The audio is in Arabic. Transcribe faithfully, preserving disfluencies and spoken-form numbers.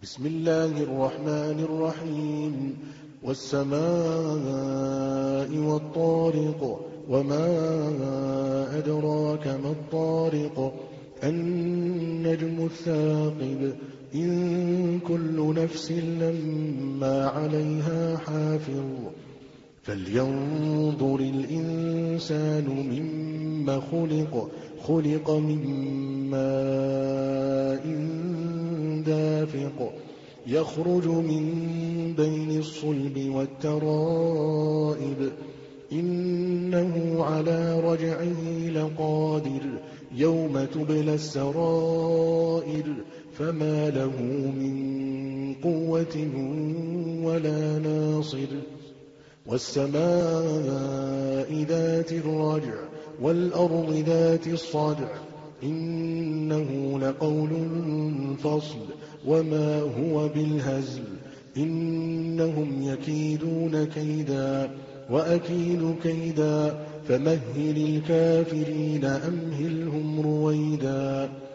بسم الله الرحمن الرحيم والسماء والطارق وما أدراك ما الطارق النجم الثاقب إن كل نفس لما عليها حافظ فلينظر الإنسان مما خلق خلق من ماء دافق يخرج من بين الصلب والترائب إنه على رجعه لقادر يوم تبلى السرائر فما له من قوة ولا ناصر والسماء ذات الرجع والأرض ذات الصدع إنه لقول فصل وما هو بالهزل إنهم يكيدون كيدا وأكيد كيدا فمهل الكافرين أمهلهم رويدا